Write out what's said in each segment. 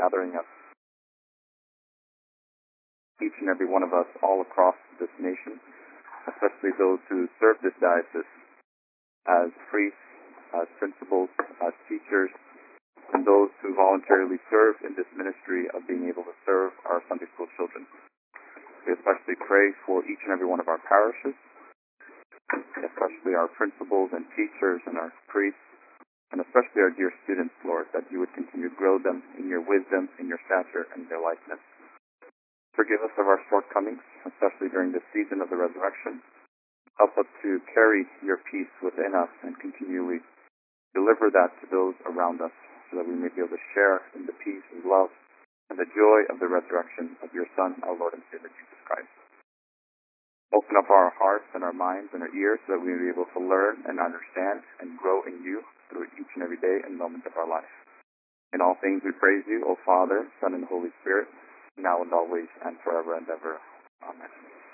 gathering us, each and every one of us all across this nation, especially those who serve this diocese as priests, as principals, as teachers, and those who voluntarily serve in this ministry of being able to serve our Sunday school children. We especially pray for each and every one of our parishes, especially our principals and teachers and our priests, and especially our dear students, Lord, that you would continue to grow them in your wisdom, in your stature, and your likeness. Forgive us of our shortcomings, especially during this season of the resurrection. Help us to carry your peace within us and continually deliver that to those around us so that we may be able to share in the peace and love and the joy of the resurrection of your Son, our Lord and Savior, Jesus Christ. Open up our hearts and our minds and our ears so that we may be able to learn and understand and grow in you through each and every day and moment of our life. In all things we praise you, O Father, Son, and Holy Spirit, now and always and forever and ever. Amen.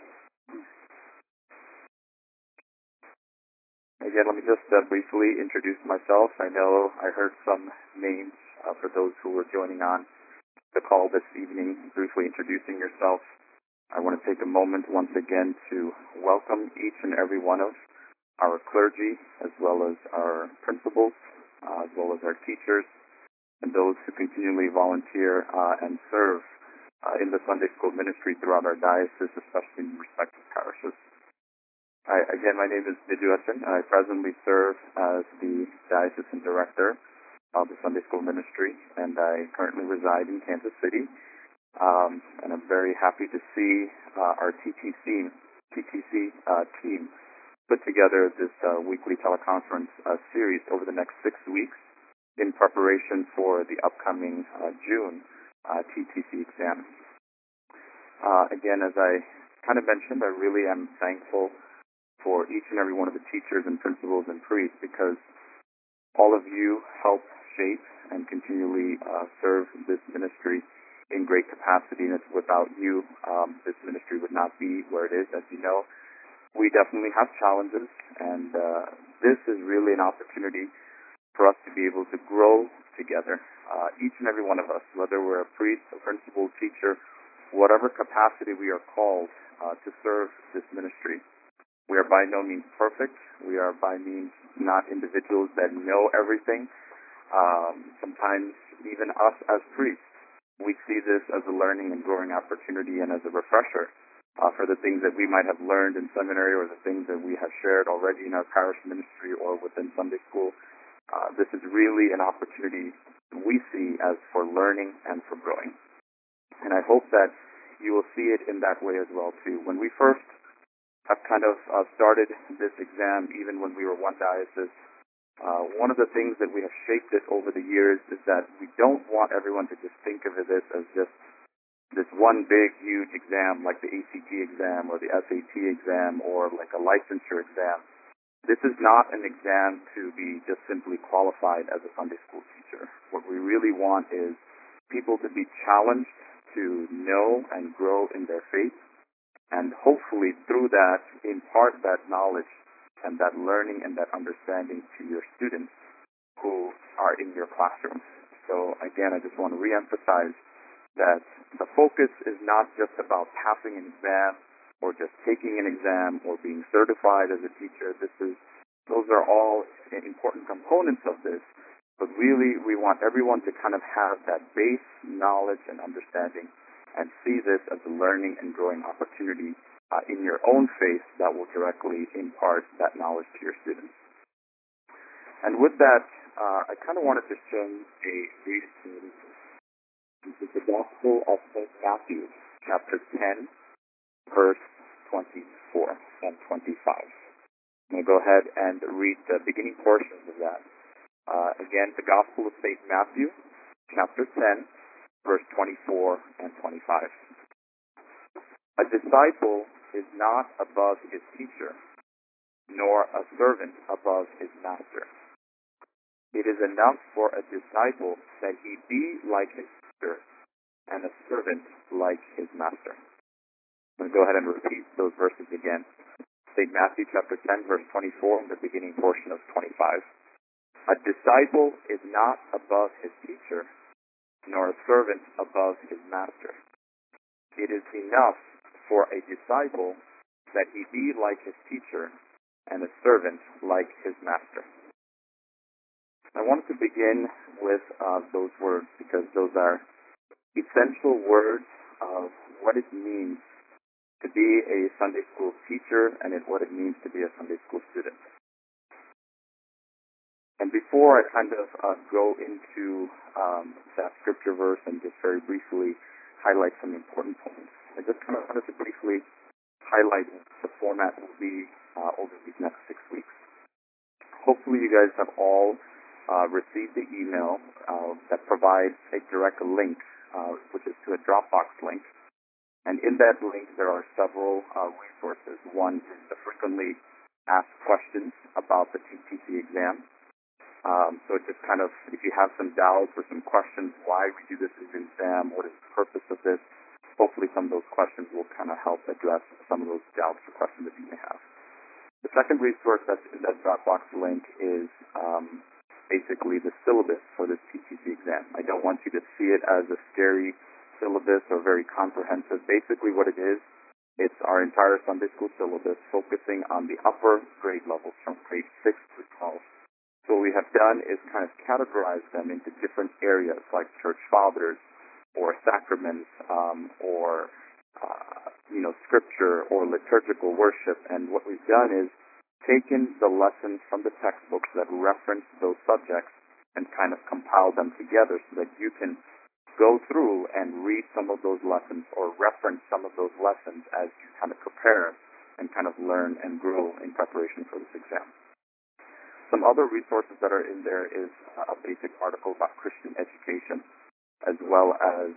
Again, let me just briefly introduce myself. I know I heard some names for those who were joining on the call this evening, briefly introducing yourself. I want to take a moment once again to welcome each and every one of our clergy, as well as our principals, as well as our teachers, and those who continually volunteer and serve in the Sunday school ministry throughout our diocese, especially in respective parishes. Again, my name is Nidhu Essen. I presently serve as the diocesan director of the Sunday school ministry, and I currently reside in Kansas City. And I'm very happy to see our TTC team put together this weekly teleconference series over the next 6 weeks in preparation for the upcoming June TTC exam. Again, as I kind of mentioned, I really am thankful for each and every one of the teachers and principals and priests, because all of you help shape and continually serve this ministry in great capacity, and it's without you, this ministry would not be where it is. As you know, we definitely have challenges, and this is really an opportunity for us to be able to grow together. Each and every one of us, whether we're a priest, a principal, teacher, whatever capacity we are called to serve this ministry. We are by no means perfect. We are by means not individuals that know everything. Sometimes even us as priests, we see this as a learning and growing opportunity and as a refresher for the things that we might have learned in seminary or the things that we have shared already in our parish ministry or within Sunday school. This is really an opportunity we see as for learning and for growing. And I hope that you will see it in that way as well, too. When we first have kind of started this exam, even when we were one diocese, one of the things that we have shaped it over the years is that we don't want everyone to just think of this as just this one big, huge exam like the ACT exam or the SAT exam or like a licensure exam. This is not an exam to be just simply qualified as a Sunday school teacher. What we really want is people to be challenged to know and grow in their faith, and hopefully through that impart that knowledge and that learning and that understanding to your students who are in your classroom. So again, I just want to reemphasize that the focus is not just about passing an exam or just taking an exam or being certified as a teacher. Those are all important components of this, but really we want everyone to kind of have that base knowledge and understanding and see this as a learning and growing opportunity in your own faith that will directly impart that knowledge to your students. And with that, I kind of wanted to show a brief story. This is the Gospel of St. Matthew, chapter 10, verse 24 and 25. I'm going to go ahead and read the beginning portions of that. Again, the Gospel of St. Matthew, chapter 10, verse 24 and 25. A disciple is not above his teacher, nor a servant above his master. It is enough for a disciple that he be like his teacher, and a servant like his master. I'm going to go ahead and repeat those verses again. St. Matthew chapter 10, verse 24, and the beginning portion of 25. A disciple is not above his teacher, nor a servant above his master. It is enough for a disciple that he be like his teacher and a servant like his master. I wanted to begin with those words because those are essential words of what it means to be a Sunday school teacher and what it means to be a Sunday school student. And before I kind of go into that scripture verse and just very briefly highlight some important points, I just kind of wanted to briefly highlight what the format will be over these next 6 weeks. Hopefully you guys have all received the email that provides a direct link, which is to a Dropbox link. And in that link, there are several resources. One is the frequently asked questions about the TTC exam. So it just kind of, if you have some doubts or some questions, why we do this exam, what is the purpose of this, hopefully some of those questions will kind of help address some of those doubts or questions that you may have. The second resource that's in that Dropbox link is basically the syllabus for this TTC exam. I don't want you to see it as a scary syllabus or very comprehensive. Basically what it is, it's our entire Sunday school syllabus focusing on the upper grade levels from grade 6 through 12. So what we have done is kind of categorize them into different areas like church fathers or sacraments or scripture or liturgical worship. And what we've done is taken the lessons from the textbooks that reference those subjects and kind of compiled them together so that you can go through and read some of those lessons or reference some of those lessons as you kind of prepare and kind of learn and grow in preparation for this exam. Some other resources that are in there is a basic article about Christian education, as well as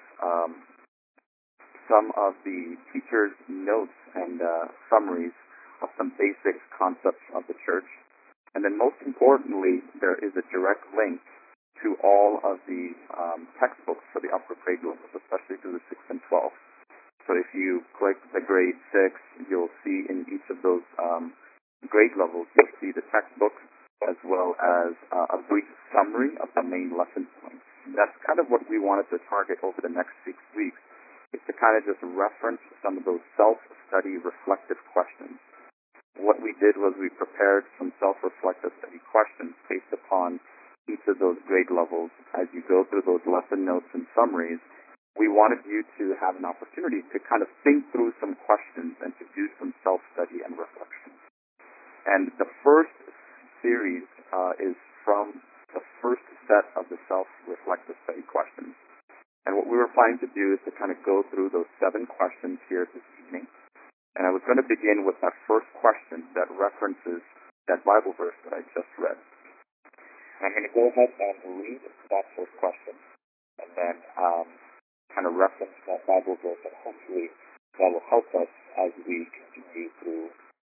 some of the teachers' notes and summaries of some basic concepts of the church. And then most importantly, there is a direct link to all of the textbooks for the upper grade levels, especially to the 6 and 12. So if you click the grade 6, you'll see in each of those grade levels, you'll see the textbook as well as a brief summary of the main lesson points. That's kind of what we wanted to target over the next 6 weeks, is to kind of just reference some of those self-study reflective questions. What we did was we prepared some self-reflective study questions based upon each of those grade levels. As you go through those lesson notes and summaries, we wanted you to have an opportunity to kind of think through some questions and to do some self-study and reflection. And the first series is from the first set of the self-reflective study questions. And what we were planning to do is to kind of go through those 7 questions here this evening. And I was going to begin with that first question that references that Bible verse that I just read. And I'm going to go ahead and read that first question and then kind of reference that Bible verse, and hopefully that will help us as we continue through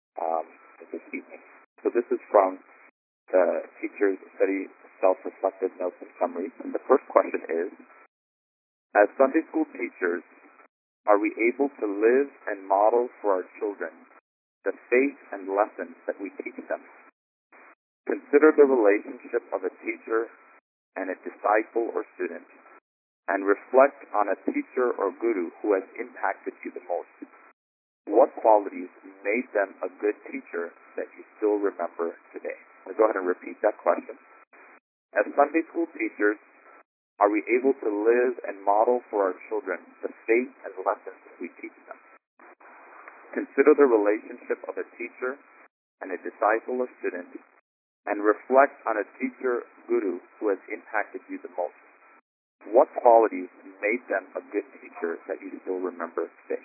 this evening. So this is from the Teacher's Study Self-Reflective Notes and Summaries. And the first question is, as Sunday school teachers, are we able to live and model for our children the faith and lessons that we teach them? Consider the relationship of a teacher and a disciple or student, and reflect on a teacher or guru who has impacted you the most. What qualities made them a good teacher that you still remember today? I'll go ahead and repeat that question. As Sunday school teachers, are we able to live and model for our children the faith and lessons that we teach them? Consider the relationship of a teacher and a disciple or student, and reflect on a teacher guru who has impacted you the most. What qualities made them a good teacher that you still remember today?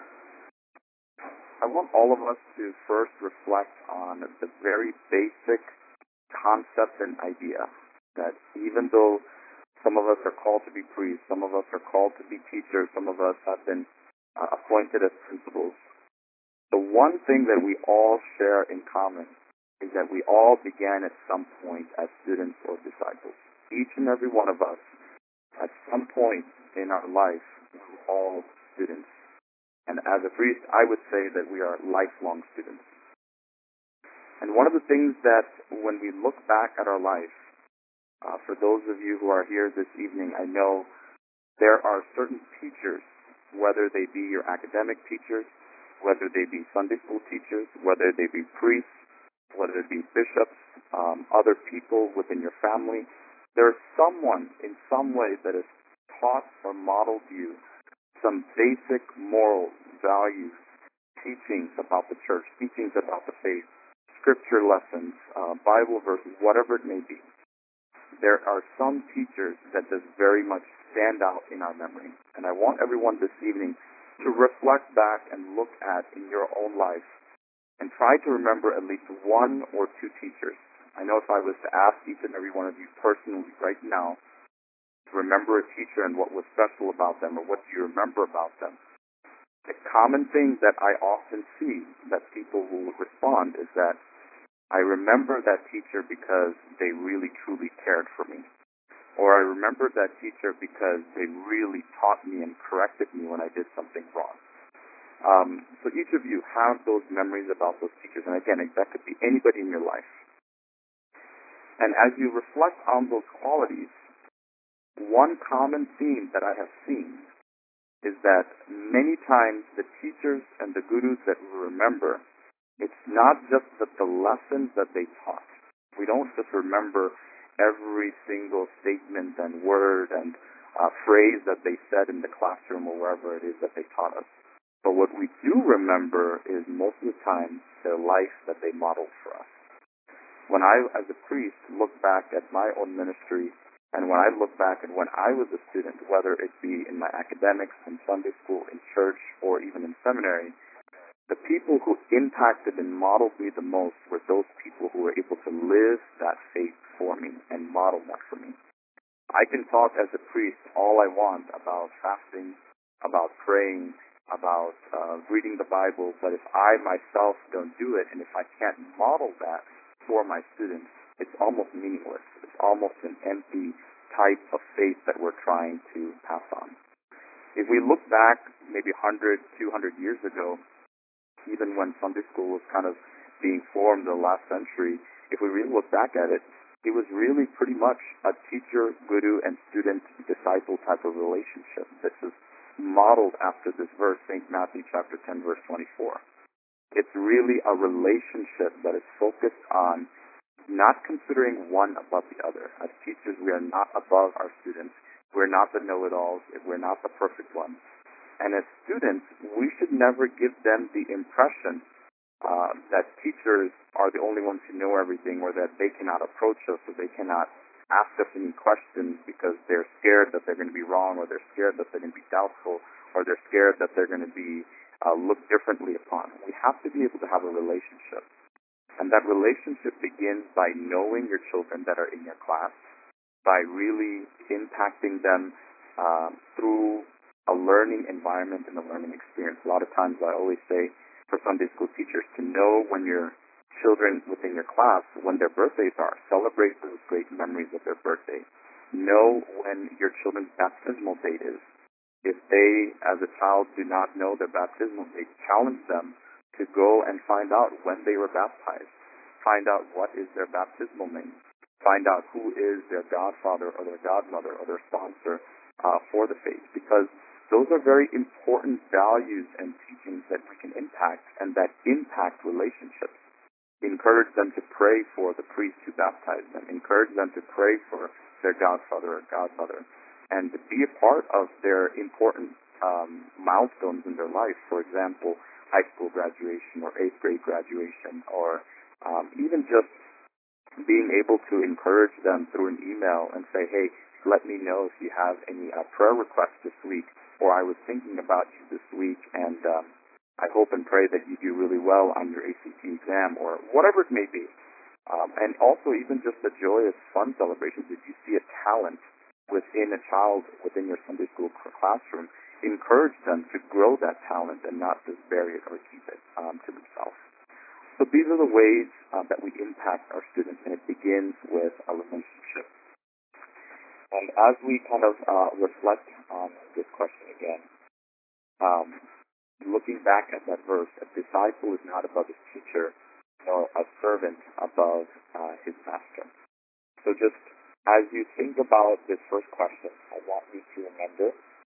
I want all of us to first reflect on the very basic concept and idea that even though some of us are called to be priests, some of us are called to be teachers, some of us have been appointed as principals, the one thing that we all share in common is that we all began at some point as students or disciples. Each and every one of us, at some point in our life, we're all students. And as a priest, I would say that we are lifelong students. And one of the things that when we look back at our life, for those of you who are here this evening, I know there are certain teachers, whether they be your academic teachers, whether they be Sunday school teachers, whether they be priests, whether it be bishops, other people within your family. There is someone in some way that has taught or modeled you some basic moral values, teachings about the church, teachings about the faith, scripture lessons, Bible verses, whatever it may be. There are some teachers that does very much stand out in our memory. And I want everyone this evening to reflect back and look at in your own life and try to remember at least one or two teachers. I know if I was to ask each and every one of you personally right now to remember a teacher and what was special about them or what do you remember about them, the common thing that I often see that people will respond is that I remember that teacher because they really truly cared for me. Or I remember that teacher because they really taught me and corrected me when I did something wrong. So each of you have those memories about those teachers. And again, that could be anybody in your life. And as you reflect on those qualities, one common theme that I have seen is that many times the teachers and the gurus that we remember, it's not just that the lessons that they taught. We don't just remember every single statement and word and phrase that they said in the classroom or wherever it is that they taught us. But what we do remember is most of the time their life that they modeled for us. When I, as a priest, look back at my own ministry, and when I look back at when I was a student, whether it be in my academics, in Sunday school, in church, or even in seminary, the people who impacted and modeled me the most were those people who were able to live that faith for me and model that for me. I can talk as a priest all I want about fasting, about praying, about reading the Bible, but if I myself don't do it, and if I can't model that for my students, it's almost meaningless. It's almost an empty type of faith that we're trying to pass on. If we look back maybe 100, 200 years ago, even when Sunday school was kind of being formed in the last century, if we really look back at it, it was really pretty much a teacher, guru, and student-disciple type of relationship. This is modeled after this verse, St. Matthew chapter 10, verse 24. It's really a relationship that is focused on not considering one above the other. As teachers, we are not above our students. We're not the know-it-alls. We're not the perfect ones. And as students, we should never give them the impression that teachers are the only ones who know everything, or that they cannot approach us, or they cannot ask us any questions because they're scared that they're going to be wrong, or they're scared that they're going to be doubtful, or they're scared that they're going to be looked differently upon. We have to be able to have a relationship. And that relationship begins by knowing your children that are in your class, by really impacting them through a learning environment and a learning experience. A lot of times I always say for Sunday school teachers to know when your children within your class, when their birthdays are, celebrate those great memories of their birthday. Know when your children's baptismal date is. If they, as a child, do not know their baptismal date, challenge them to go and find out when they were baptized. Find out what is their baptismal name. Find out who is their godfather or their godmother or their sponsor for the faith. Because those are very important values and teachings that we can impact and that impact relationships. Encourage them to pray for the priest who baptized them. Encourage them to pray for their godfather or godmother. And to be a part of their important milestones in their life. For example, high school graduation or 8th grade graduation, or even just being able to encourage them through an email and say, hey, let me know if you have any prayer requests this week, or I was thinking about you this week, and I hope and pray that you do really well on your ACT exam, or whatever it may be. And also even just the joyous, fun celebrations. If you see a talent within a child, within your Sunday school classroom, encourage them to grow that talent and not just bury it or keep it to themselves. So these are the ways that we impact our students, and it begins with a relationship. And as we kind of reflect on this question again, looking back at that verse, a disciple is not above his teacher, nor a servant above his master. So just as you think about this first question, I want you to remember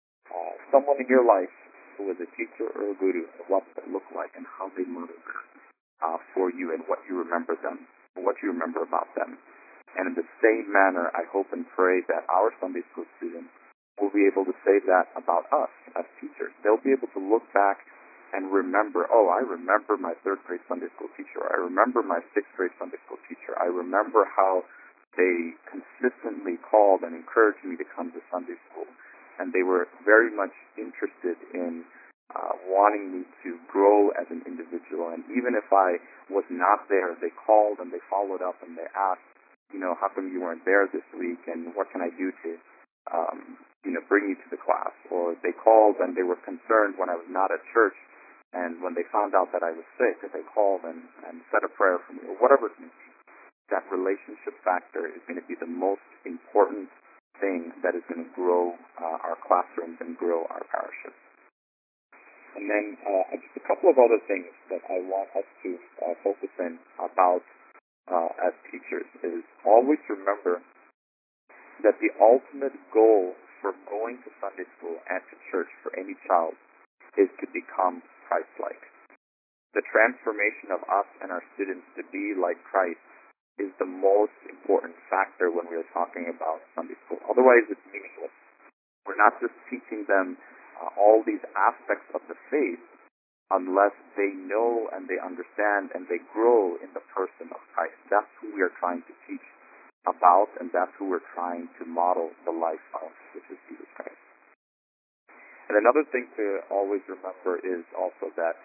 someone in your life who was a teacher or a guru, what that looked like and how they modeled for you and what you remember them, what you remember about them. And in the same manner, I hope and pray that our Sunday school students will be able to say that about us as teachers. They'll be able to look back and remember, oh, I remember my third grade Sunday school teacher. I remember my sixth grade Sunday school teacher. I remember how they consistently called and encouraged me to come to Sunday school. And they were very much interested in wanting me to grow as an individual. And even if I was not there, they called and they followed up and they asked, how come you weren't there this week, and what can I do to, bring you to the class? Or they called and they were concerned when I was not at church, and when they found out that I was sick, that they called and said a prayer for me, or whatever it may be. That relationship factor is going to be the most important thing that is going to grow our classrooms and grow our parishes. And then just a couple of other things that I want us to focus in about as teachers is always remember that the ultimate goal for going to Sunday school and to church for any child is to become Christ-like. The transformation of us and our students to be like Christ is the most important factor when we are talking about Sunday school. Otherwise, it's meaningless. We're not just teaching them all these aspects of the faith unless they know and they understand and they grow in the person of Christ. That's who we are trying to teach about, and that's who we're trying to model the life of, which is Jesus Christ. And another thing to always remember is also that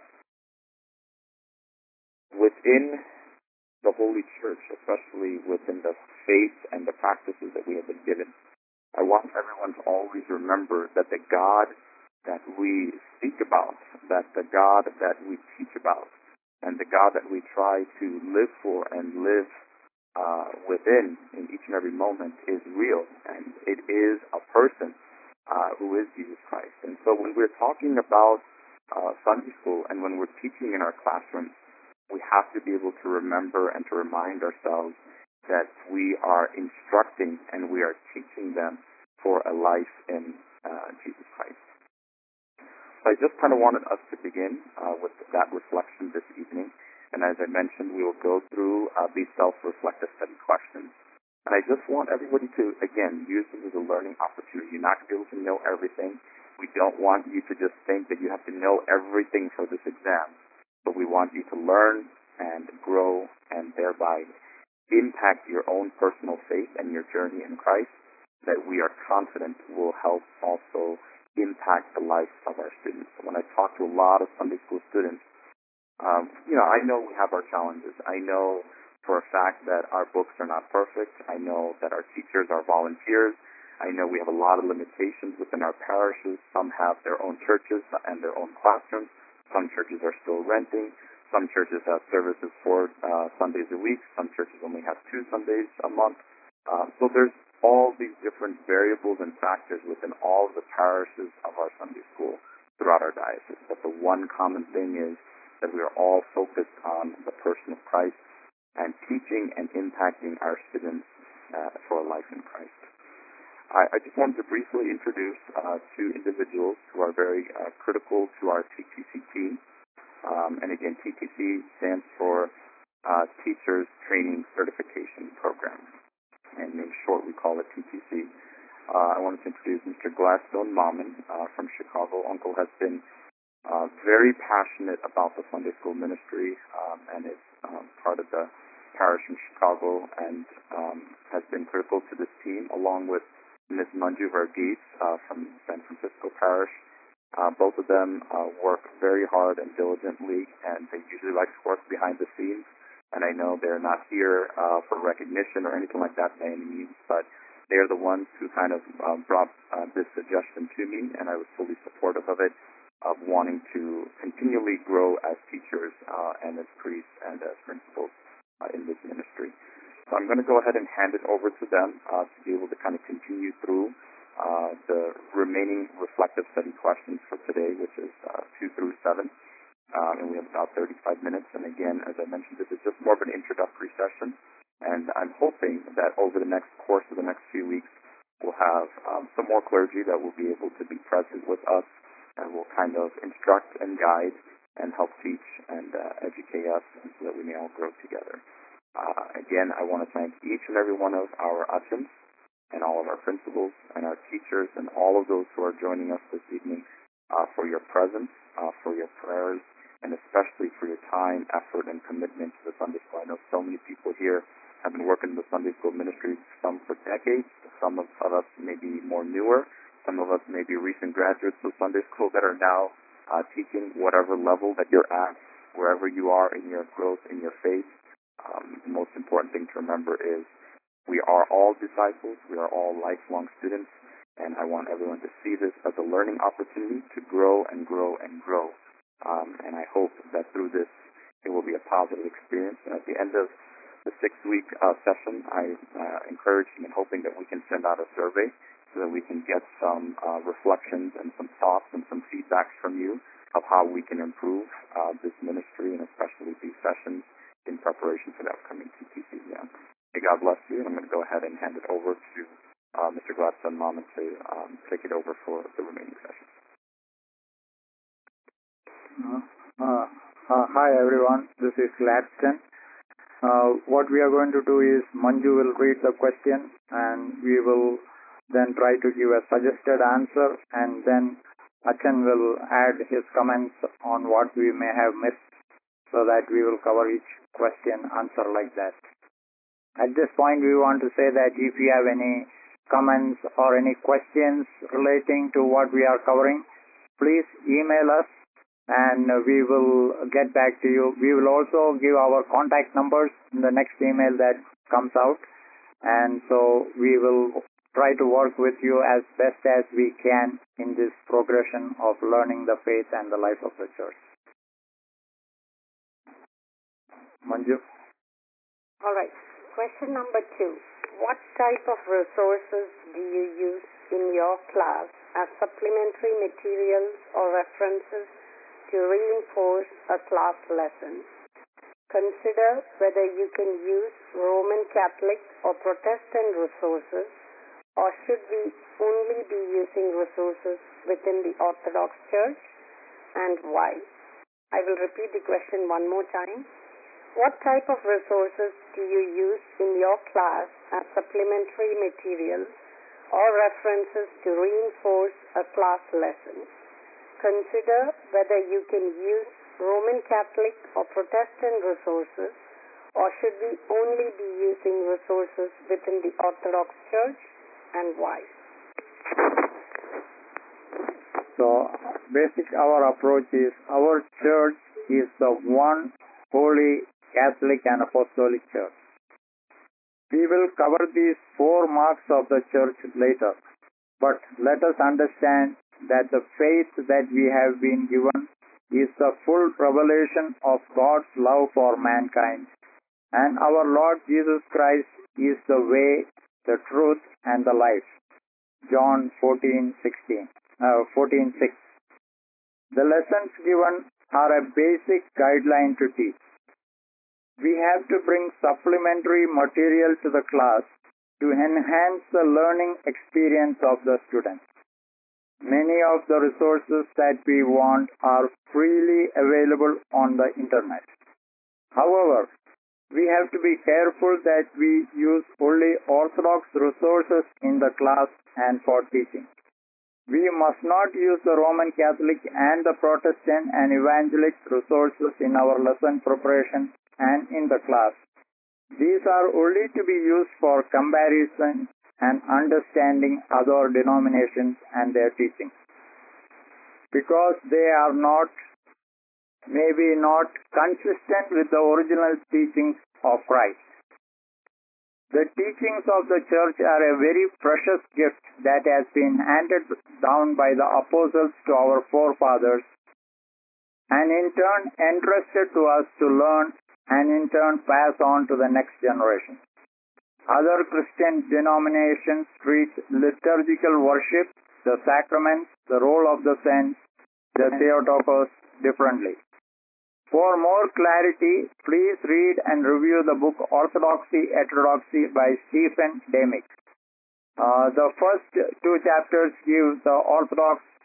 within the Holy Church, especially within the faith and the practices that we have been given, I want everyone to always remember that the God that we speak about, that the God that we teach about, and the God that we try to live for and live within in each and every moment is real, and it is a person who is Jesus Christ. And so when we're talking about Sunday school and when we're teaching in our classrooms, we have to be able to remember and to remind ourselves that we are instructing and we are teaching them for a life in Jesus Christ. So I just kind of wanted us to begin with that reflection this evening. And as I mentioned, we will go through these self-reflective study questions. And I just want everybody to, again, use them as a learning opportunity. You're not going to be able to know everything. We don't want you to just think that you have to know everything for this exam. But we want you to learn and grow and thereby impact your own personal faith and your journey in Christ that we are confident will help also impact the life of our students. When I talk to a lot of Sunday school students, I know we have our challenges. I know for a fact that our books are not perfect. I know that our teachers are volunteers. I know we have a lot of limitations within our parishes. Some have their own churches and their own classrooms. Some churches are still renting. Some churches have services 4 Sundays a week. Some churches only have 2 Sundays a month. So there's all these different variables and factors within all of the parishes of our Sunday school throughout our diocese. But the one common thing is that we are all focused on the person of Christ and teaching and impacting our students for a life in Christ. I just wanted to briefly introduce 2 individuals who are very critical to our TTC team. And again, TTC stands for Teachers Training Certification Program. And in short, we call it TTC. I wanted to introduce Mr. Gladstone Mammon from Chicago. Uncle has been very passionate about the Sunday school ministry and is part of the parish in Chicago and has been critical to this team, along with Ms. Manju Varghese from San Francisco Parish. Both of them work very hard and diligently, and they usually like to work behind the scenes. And I know they're not here for recognition or anything like that by any means, but they're the ones who kind of brought this suggestion to me, and I was fully supportive of it, of wanting to continually grow as teachers and as priests and as principals in this ministry. So I'm going to go ahead and hand it over to them to be able to kind of continue through the remaining reflective study questions for today, which is 2 through 7. And we have about 35 minutes. And again, as I mentioned, this is just more of an introductory session. And I'm hoping that over the course of the next few weeks, we'll have some more clergy that will be able to be present with us and will kind of instruct and guide and help teach and educate us so that we may all grow together. Again, I want to thank each and every one of our Achans and all of our principals and our teachers and all of those who are joining us this evening for your presence, for your prayers, and especially for your time, effort, and commitment to the Sunday school. I know so many people here have been working in the Sunday school ministry, some for decades, some of us may be more newer, some of us may be recent graduates of Sunday school that are now teaching whatever level that you're at, wherever you are in your growth, in your faith. The most important thing to remember is we are all disciples, we are all lifelong students, and I want everyone to see this as a learning opportunity to grow and grow and grow. And I hope that through this, it will be a positive experience. And at the end of the 6-week session, I'm encouraging and hoping that we can send out a survey so that we can get some reflections and some thoughts and some feedbacks from you of how we can improve this ministry and especially these sessions in preparation for the upcoming TTC exam. May God bless you, and I'm going to go ahead and hand it over to Mr. Gladstone Mama to take it over for the remaining sessions. Hi everyone, this is Gladstone. What we are going to do is Manju will read the question and we will then try to give a suggested answer, and then Achan will add his comments on what we may have missed so that we will cover each question answer like that. At this point we want to say that if you have any comments or any questions relating to what we are covering, please email us and we will get back to you. We will also give our contact numbers in the next email that comes out, and so we will try to work with you as best as we can in this progression of learning the faith and the life of the church. Manju? All right. Question number 2. What type of resources do you use in your class as supplementary materials or references to reinforce a class lesson? Consider whether you can use Roman Catholic or Protestant resources, or should we only be using resources within the Orthodox Church, and why? I will repeat the question one more time. What type of resources do you use in your class as supplementary materials or references to reinforce a class lesson? Consider whether you can use Roman Catholic or Protestant resources, or should we only be using resources within the Orthodox Church, and why? So, our approach is our church is the one holy Catholic and Apostolic Church. We will cover these 4 marks of the church later, but let us understand that the faith that we have been given is the full revelation of God's love for mankind, and our Lord Jesus Christ is the way, the truth, and the life. John 14:6. The lessons given are a basic guideline to teach. We have to bring supplementary material to the class to enhance the learning experience of the students. Many of the resources that we want are freely available on the internet. However, we have to be careful that we use only Orthodox resources in the class and for teaching. We must not use the Roman Catholic and the Protestant and Evangelic resources in our lesson preparation and in the class. These are only to be used for comparison and understanding other denominations and their teachings, because they are maybe not consistent with the original teachings of Christ. The teachings of the church are a very precious gift that has been handed down by the apostles to our forefathers, and in turn entrusted to us to learn and in turn pass on to the next generation. Other Christian denominations treat liturgical worship, the sacraments, the role of the saints, the Theotokos differently. For more clarity, please read and review the book Orthodoxy Heterodoxy by Stephen Demick. The first 2 chapters give the Orthodox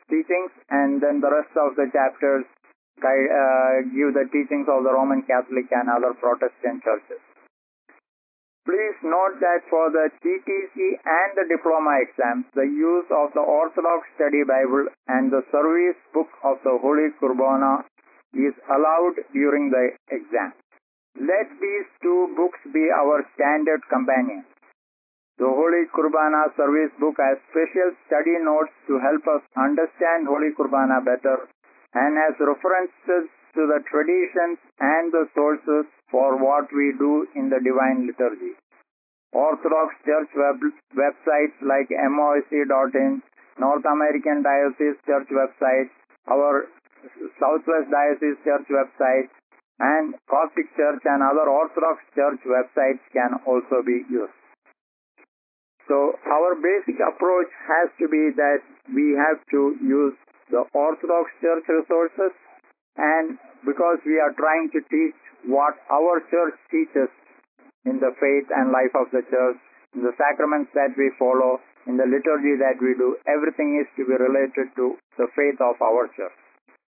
teachings, and then the rest of the chapters give the teachings of the Roman Catholic and other Protestant churches. Please note that for the TTC and the diploma exams, the use of the Orthodox Study Bible and the service book of the Holy Kurbana is allowed during the exam. Let these two books be our standard companions. The Holy Kurbana service book has special study notes to help us understand Holy Kurbana better and has references to the traditions and the sources for what we do in the Divine Liturgy. Orthodox Church websites like MOIC.in, North American Diocese Church website, our Southwest Diocese Church website, and Coptic Church and other Orthodox Church websites can also be used. So our basic approach has to be that we have to use the Orthodox Church resources, and because we are trying to teach what our church teaches in the faith and life of the church, in the sacraments that we follow, in the liturgy that we do, everything is to be related to the faith of our church.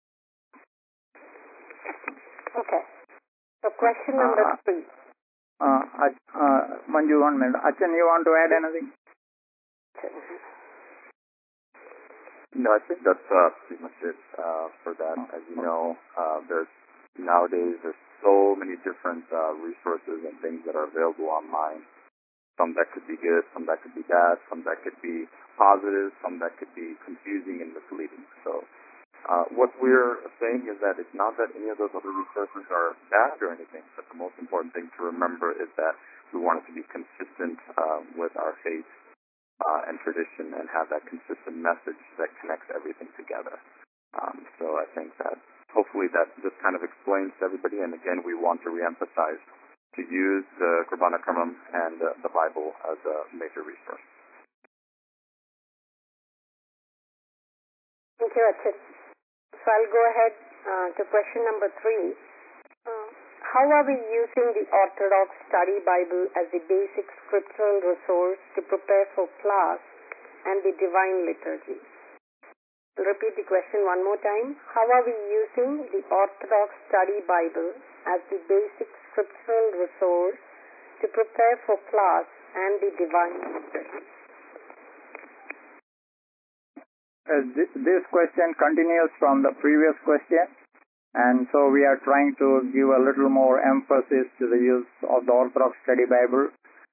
Okay. So question number 3. Manju, 1 minute. Achan, you want to add anything? No, I think that's pretty much it for that. As you know, nowadays there's so many different resources and things that are available online. Some that could be good, some that could be bad, some that could be positive, some that could be confusing and misleading. So what we're saying is that it's not that any of those other resources are bad or anything, but the most important thing to remember is that we want it to be consistent with our faith and tradition and have that consistent message that connects everything together. So I think that hopefully that just kind of explains to everybody. And again, we want to reemphasize to use the Kurbana Karmam and the Bible as a major resource. Thank you, Achan. So I'll go ahead to question number 3. How are we using the Orthodox Study Bible as the basic scriptural resource to prepare for class and the Divine Liturgy? I'll repeat the question one more time. How are we using the Orthodox Study Bible as the basic scriptural resource to prepare for class and the Divine Liturgy? This question continues from the previous question. And so we are trying to give a little more emphasis to the use of the Orthodox Study Bible.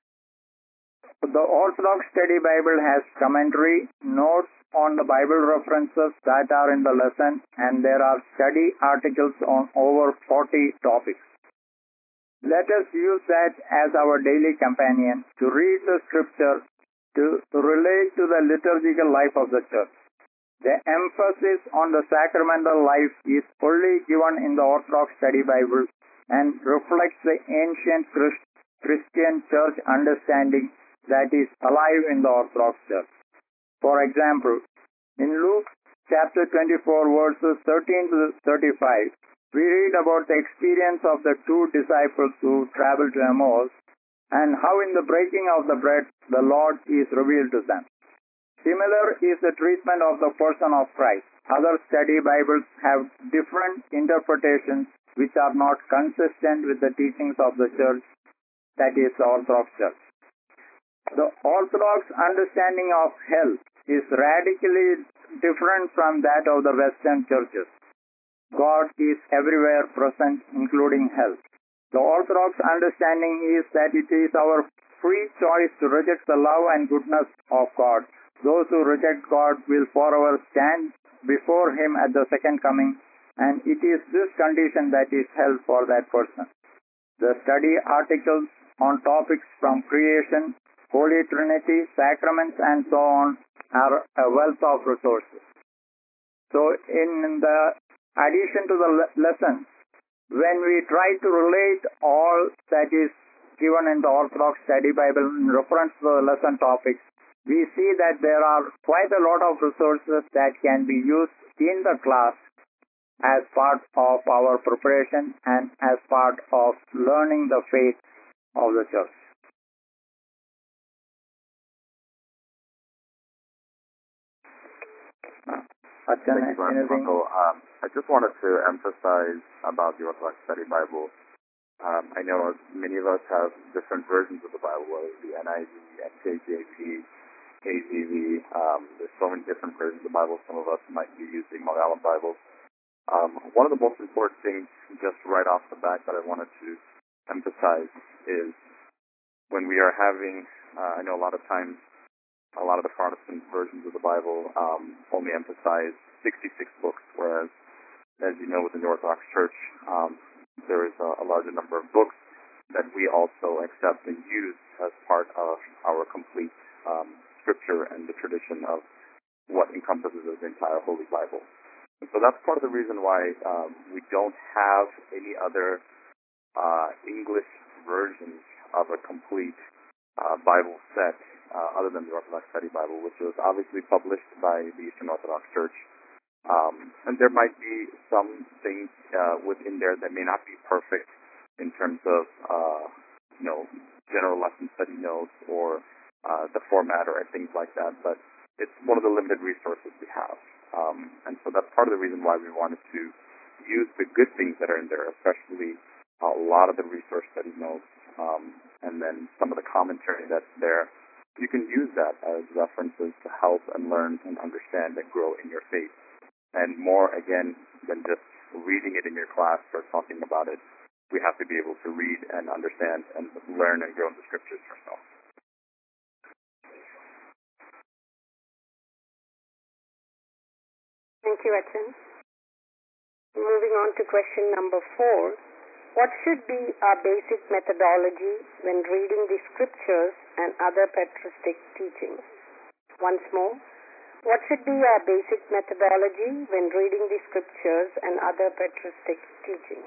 The Orthodox Study Bible has commentary, notes on the Bible references that are in the lesson, and there are study articles on over 40 topics. Let us use that as our daily companion to read the scripture to relate to the liturgical life of the church. The emphasis on the sacramental life is fully given in the Orthodox Study Bible and reflects the ancient Christian church understanding that is alive in the Orthodox Church. For example, in Luke chapter 24 verses 13 to 35, we read about the experience of the 2 disciples who traveled to Emmaus and how in the breaking of the bread the Lord is revealed to them. Similar is the treatment of the person of Christ. Other study Bibles have different interpretations which are not consistent with the teachings of the church, that is the Orthodox Church. The Orthodox understanding of hell is radically different from that of the Western churches. God is everywhere present, including hell. The Orthodox understanding is that it is our free choice to reject the love and goodness of God. Those who reject God will forever stand before Him at the second coming, and it is this condition that is hell for that person. The study articles on topics from creation, Holy Trinity, sacraments, and so on are a wealth of resources. So in the addition to the lessons, when we try to relate all that is given in the Orthodox Study Bible in reference to the lesson topics, we see that there are quite a lot of resources that can be used in the class as part of our preparation and as part of learning the faith of the church. Achan, Thank you, Pastor anything? Marco. I just wanted to emphasize about the Orthodox Study Bible. I know many of us have different versions of the Bible, whether it be NIV, NKJV, KJV. There's so many different versions of the Bible. Some of us might be using Malayalam Bibles. One of the most important things, just right off the bat, that I wanted to emphasize is when we are having, I know a lot of times, a lot of the Protestant versions of the Bible only emphasize 66 books, whereas, as you know, within the Orthodox Church, there is a larger number of books that we also accept and use as part of our complete scripture and the tradition of what encompasses the entire Holy Bible. And so that's part of the reason why we don't have any other English versions of a complete Bible set other than the Orthodox Study Bible, which was obviously published by the Eastern Orthodox Church. And there might be some things within there that may not be perfect in terms of, general lesson study notes or the format or things like that, but it's one of the limited resources we have. And so that's part of the reason why we wanted to use the good things that are in there, especially a lot of the resource study notes, and then some of the commentary that's there. You can use that as references to help and learn and understand and grow in your faith. And more, again, than just reading it in your class or talking about it, we have to be able to read and understand and learn and grow in the scriptures ourselves. Thank you, Achan. Moving on to question number 4. What should be our basic methodology when reading the scriptures and other patristic teachings? Once more, what should be our basic methodology when reading the scriptures and other patristic teachings?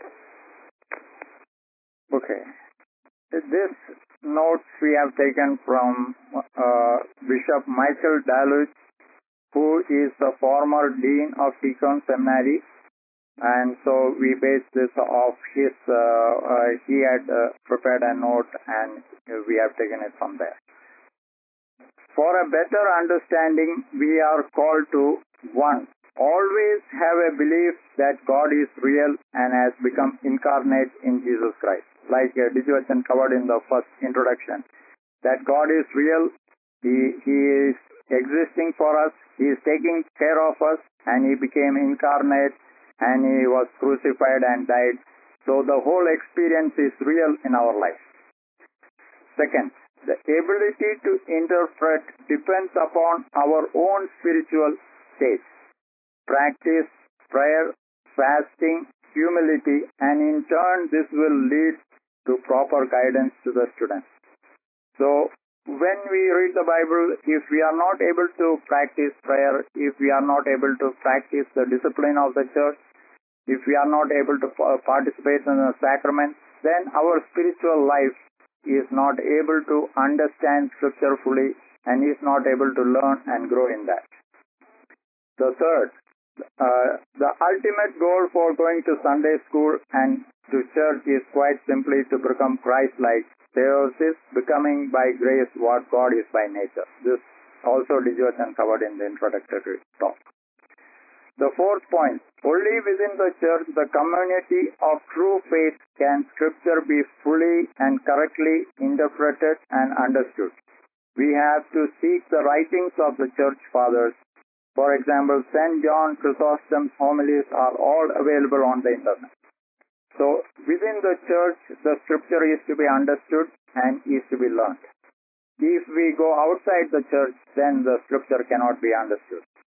Okay. This notes we have taken from Bishop Michael Daluch, who is the former Dean of Deacon Seminary. And so we base this off his, he had prepared a note and we have taken it from there. For a better understanding, we are called to 1. Always have a belief that God is real and has become incarnate in Jesus Christ. Like Dijwachan covered in the first introduction, that God is real, He is existing for us, He is taking care of us, and He became incarnate, and He was crucified and died. So the whole experience is real in our life. Second, the ability to interpret depends upon our own spiritual state. Practice prayer, fasting, humility, and in turn this will lead to proper guidance to the student. So when we read the Bible, if we are not able to practice prayer, if we are not able to practice the discipline of the church, if we are not able to participate in the sacraments, then our spiritual life is not able to understand Scripture fully and is not able to learn and grow in that. The third, the ultimate goal for going to Sunday school and to church is quite simply to become Christ-like. Theosis, becoming by grace what God is by nature. This also Dijwachan covered in the introductory talk. The fourth point, only within the church, the community of true faith, can Scripture be fully and correctly interpreted and understood. We have to seek the writings of the church fathers. For example, St. John Chrysostom's homilies are all available on the internet. So within the church, the Scripture is to be understood and is to be learned. If we go outside the church, then the Scripture cannot be understood.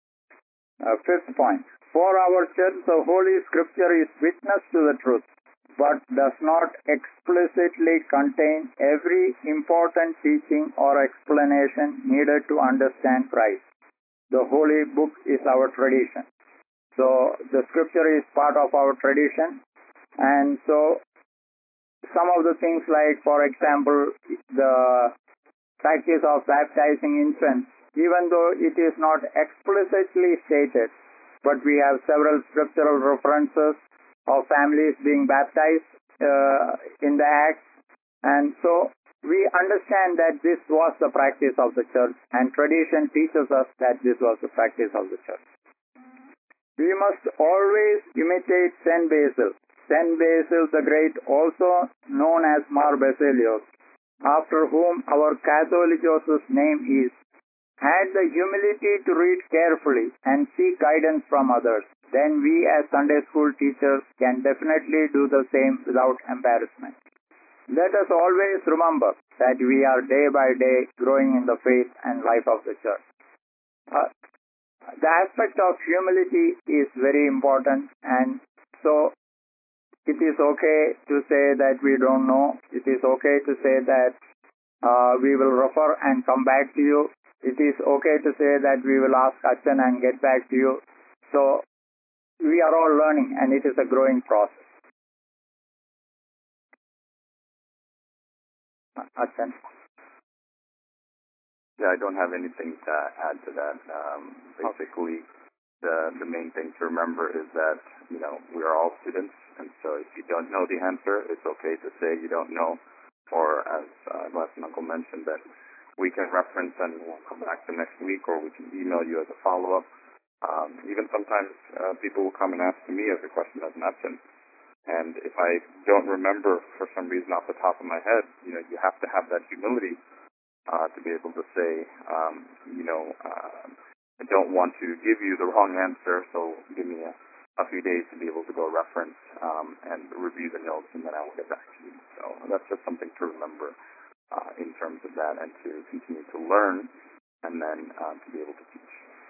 Fifth point, for our church, the Holy Scripture is witness to the truth, but does not explicitly contain every important teaching or explanation needed to understand Christ. The Holy Book is our tradition. So the Scripture is part of our tradition. And so some of the things like, for example, the practice of baptizing infants, even though it is not explicitly stated, but we have several scriptural references of families being baptized in the Acts. And so we understand that this was the practice of the church, and tradition teaches us that this was the practice of the church. We must always imitate Saint Basil. Saint Basil the Great, also known as Mar Basilios, after whom our Catholicos' name is, had the humility to read carefully and seek guidance from others. Then we as Sunday school teachers can definitely do the same without embarrassment. Let us always remember that we are day by day growing in the faith and life of the church. The aspect of humility is very important, and so it is okay to say that we don't know. It is okay to say that we will refer and come back to you. It is okay to say that we will ask Achan and get back to you. So we are all learning, and it is a growing process. Achan. Yeah, I don't have anything to add to that. Basically, the main thing to remember is that, we are all students, and so if you don't know the answer, it's okay to say you don't know, or as Lesson Uncle mentioned, that we can reference and we'll come back to next week, or we can email you as a follow-up. Even sometimes people will come and ask me as a question as an Achan, and if I don't remember for some reason off the top of my head, you have to have that humility to be able to say, I don't want to give you the wrong answer, so give me a few days to be able to go reference and review the notes, and then I will get back to you. So that's just something to remember in terms of that, and to continue to learn, and then to be able to teach.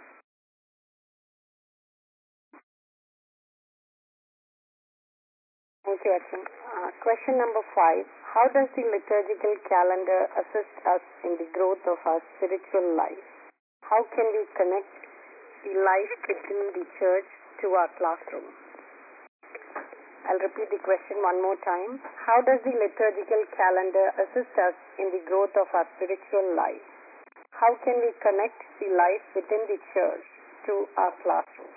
Thank you, Achan. Question number 5. How does the liturgical calendar assist us in the growth of our spiritual life? How can we connect the life within the church to our classroom? I'll repeat the question one more time. How does the liturgical calendar assist us in the growth of our spiritual life? How can we connect the life within the church to our classroom?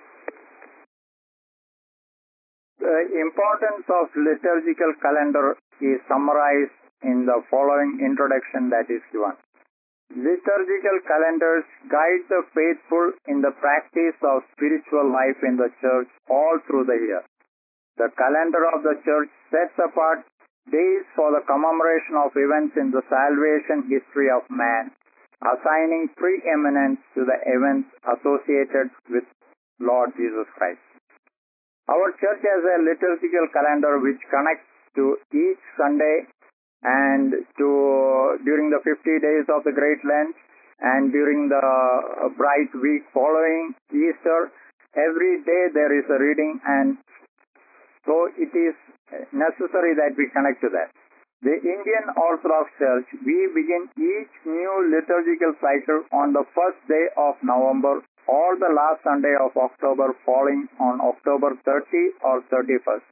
The importance of liturgical calendar is summarized in the following introduction that is given. Liturgical calendars guide the faithful in the practice of spiritual life in the church all through the year. The calendar of the church sets apart days for the commemoration of events in the salvation history of man, assigning preeminence to the events associated with Lord Jesus Christ. Our church has a liturgical calendar which connects to each Sunday and to during the 50 days of the Great Lent and during the bright week following Easter. Every day there is a reading, and so it is necessary that we connect to that. The Indian Orthodox Church, we begin each new liturgical cycle on the first day of November or the last Sunday of October falling on October 30 or 31st.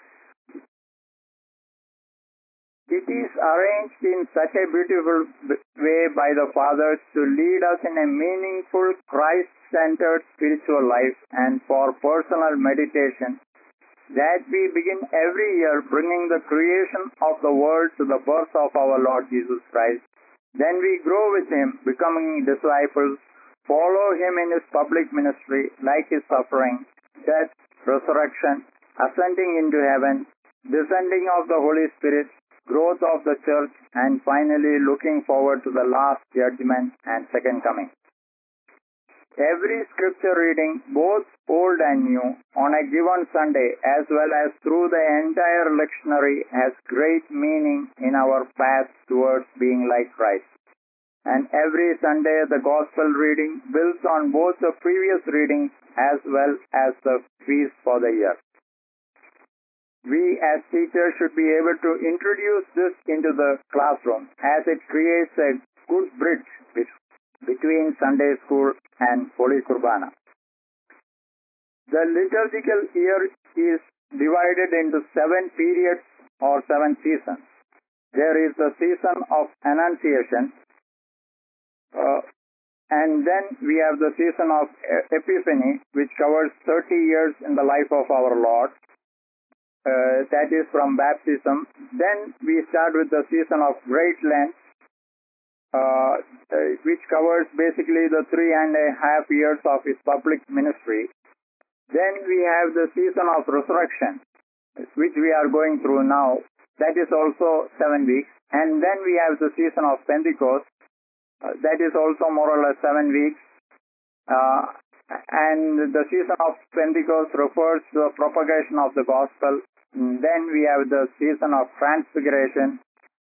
It is arranged in such a beautiful way by the Fathers to lead us in a meaningful Christ-centered spiritual life and for personal meditation that we begin every year bringing the creation of the world to the birth of our Lord Jesus Christ. Then we grow with Him, becoming disciples, follow Him in His public ministry, like His suffering, death, resurrection, ascending into heaven, descending of the Holy Spirit, growth of the church, and finally looking forward to the last judgment and second coming. Every scripture reading, both old and new, on a given Sunday as well as through the entire lectionary has great meaning in our path towards being like Christ. And every Sunday the Gospel reading builds on both the previous readings as well as the feast for the year. We as teachers should be able to introduce this into the classroom as it creates a good bridge between Sunday school and Holy Kurbana. The liturgical year is divided into 7 periods or 7 seasons. There is the season of Annunciation, and then we have the season of Epiphany, which covers 30 years in the life of our Lord. That is from baptism. Then we start with the season of Great Lent, which covers basically the 3.5 years of His public ministry. then we have the season of resurrection, which we are going through now. That is also 7 weeks. And then we have the season of Pentecost. That is also more or less 7 weeks. And the season of Pentecost refers to the propagation of the gospel. And then we have the season of transfiguration.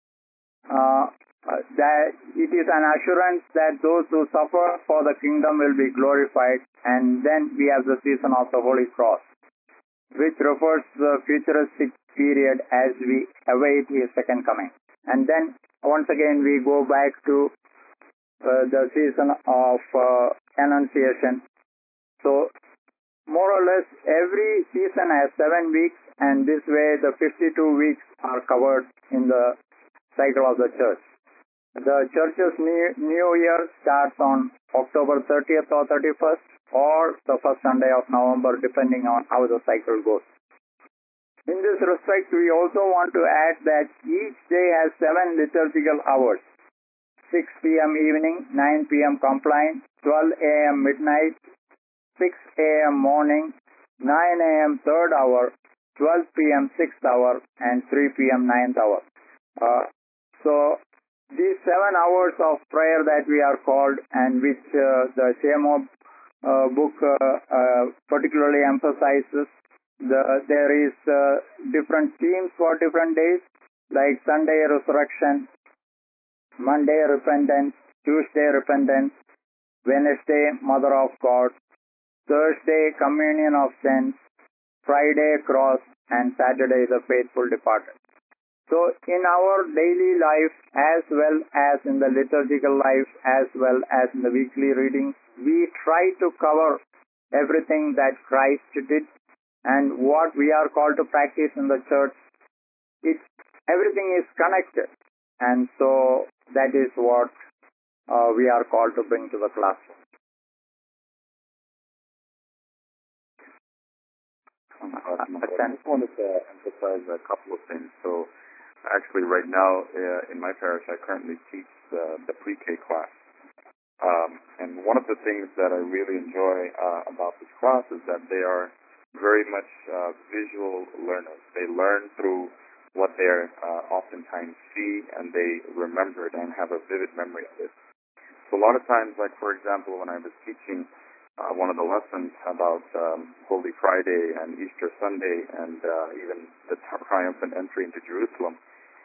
That it is an assurance that those who suffer for the kingdom will be glorified. And then we have the season of the Holy Cross, which refers to the futuristic period as we await His second coming. And then once again we go back to the season of Annunciation. So more or less every season has 7 weeks, and this way the 52 weeks are covered in the cycle of the church. The church's new year starts on October 30th or 31st, or the first Sunday of November, depending on how the cycle goes. In this respect, we also want to add that each day has 7 liturgical hours: 6 p.m. evening, 9 p.m. compline, 12 a.m. midnight, 6 a.m. morning, 9 a.m. third hour, 12 p.m. sixth hour, and 3 p.m. ninth hour. So these 7 hours of prayer that we are called, and which the CMO book particularly emphasizes, there is different themes for different days, like Sunday resurrection, Monday repentance, Tuesday repentance, Wednesday mother of God, Thursday communion of saints, Friday cross, and Saturday the faithful departed. So in our daily life, as well as in the liturgical life, as well as in the weekly readings, we try to cover everything that Christ did and what we are called to practice in the church. Everything is connected, and so that is what we are called to bring to the classroom. I just wanted to emphasize a couple of things. So actually right now in my parish, I currently teach the pre-K class. And one of the things that I really enjoy about this class is that they are very much visual learners. They learn through what they oftentimes see, and they remember it and have a vivid memory of it. So a lot of times, like for example, when I was teaching one of the lessons about Holy Friday and Easter Sunday and even the triumphant entry into Jerusalem,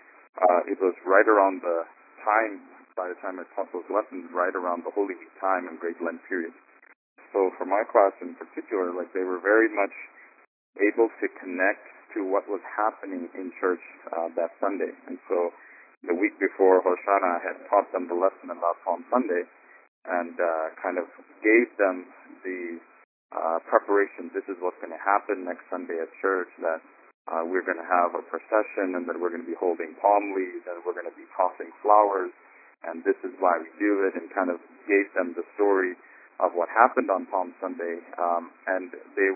it was right around the time, by the time I taught those lessons, right around the Holy Week time and Great Lent period. So for my class in particular, like they were very much able to connect to what was happening in church that Sunday. And so the week before Hoshana, I had taught them the lesson about Palm Sunday and kind of gave them the preparation. This is what's going to happen next Sunday at church, that we're going to have a procession, and that we're going to be holding palm leaves, and we're going to be tossing flowers, and this is why we do it, and kind of gave them the story of what happened on Palm Sunday. And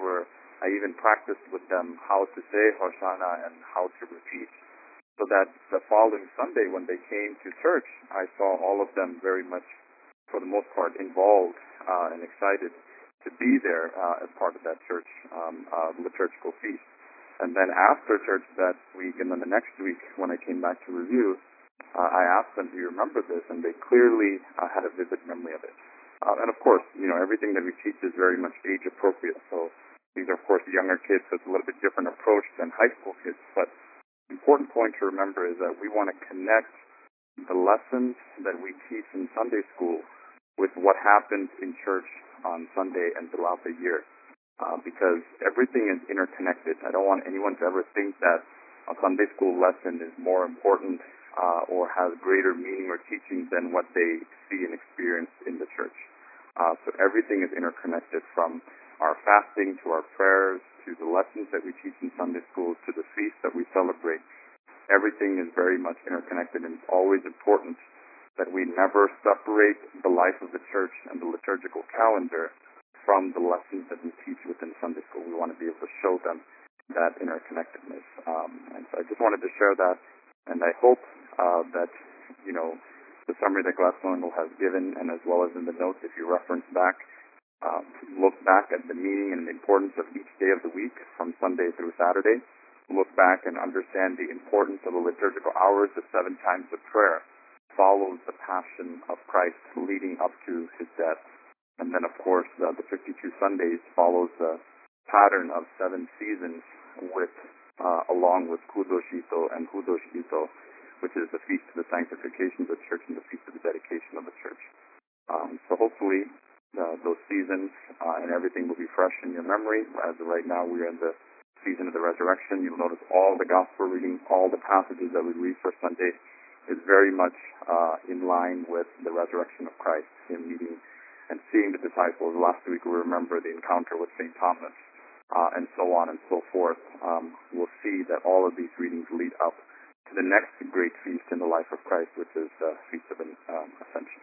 I even practiced with them how to say Hoshana and how to repeat, so that the following Sunday when they came to church, I saw all of them very much, for the most part, involved and excited to be there as part of that church liturgical feast. And then after church that week, and then the next week when I came back to review, I asked them, do you remember this? And they clearly had a vivid memory of it. And of course, everything that we teach is very much age appropriate. So these are, of course, younger kids, so it's a little bit different approach than high school kids. But the important point to remember is that we want to connect the lessons that we teach in Sunday school with what happens in church on Sunday and throughout the year. Because everything is interconnected. I don't want anyone to ever think that a Sunday school lesson is more important or has greater meaning or teaching than what they see and experience in the church. So everything is interconnected, from our fasting to our prayers to the lessons that we teach in Sunday school to the feast that we celebrate. Everything is very much interconnected, and it's always important that we never separate the life of the church and the liturgical calendar from the lessons that we teach within Sunday school. We want to be able to show them that interconnectedness. And so I just wanted to share that, and I hope that, the summary that Glasgow has given, and as well as in the notes, if you reference back, look back at the meaning and the importance of each day of the week from Sunday through Saturday, look back and understand the importance of the liturgical hours, the 7 times of prayer, follows the passion of Christ leading up to his death. And then, of course, the 52 Sundays follows the pattern of 7 seasons along with Kudoshito and Hudoshito, which is the Feast of the Sanctification of the Church and the Feast of the Dedication of the Church. So hopefully those seasons and everything will be fresh in your memory. As of right now, we're in the season of the resurrection. You'll notice all the gospel reading, all the passages that we read for Sunday is very much in line with the resurrection of Christ, him meeting and seeing the disciples. Last week we remember the encounter with St. Thomas, and so on and so forth. We'll see that all of these readings lead up to the next great feast in the life of Christ, which is the Feast of Ascension.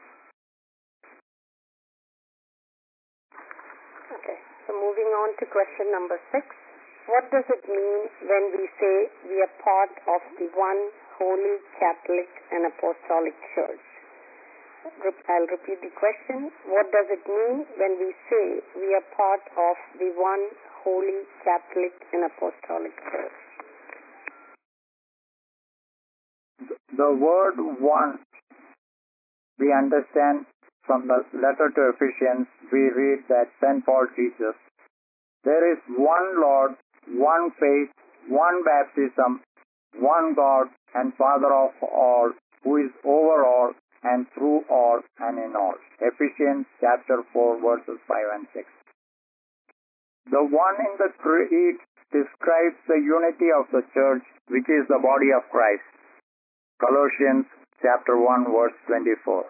Okay, so moving on to question number 6. What does it mean when we say we are part of the one holy Catholic and Apostolic Church? I'll repeat the question. What does it mean when we say we are part of the one holy Catholic and Apostolic Church? The word one, we understand from the letter to Ephesians, we read that St. Paul teaches, there is one Lord, one faith, one baptism, one God and Father of all, who is over all and through all and in all. Ephesians chapter 4 verses 5 and 6. The one in the creed describes the unity of the church, which is the body of Christ. Colossians chapter 1 verse 24.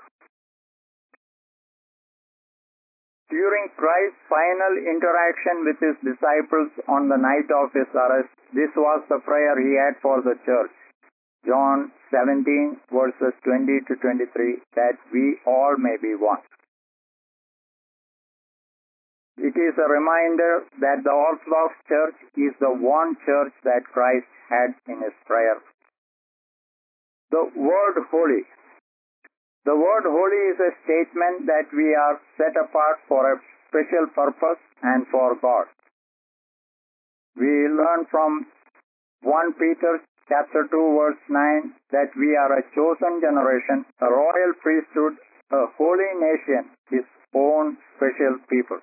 During Christ's final interaction with his disciples on the night of his arrest, this was the prayer he had for the church. John 17 verses 20 to 23, that we all may be one. It is a reminder that the Orthodox Church is the one church that Christ had in his prayer. The word holy. The word holy is a statement that we are set apart for a special purpose and for God. We learn from 1 Peter chapter 2 verse 9 that we are a chosen generation, a royal priesthood, a holy nation, his own special people.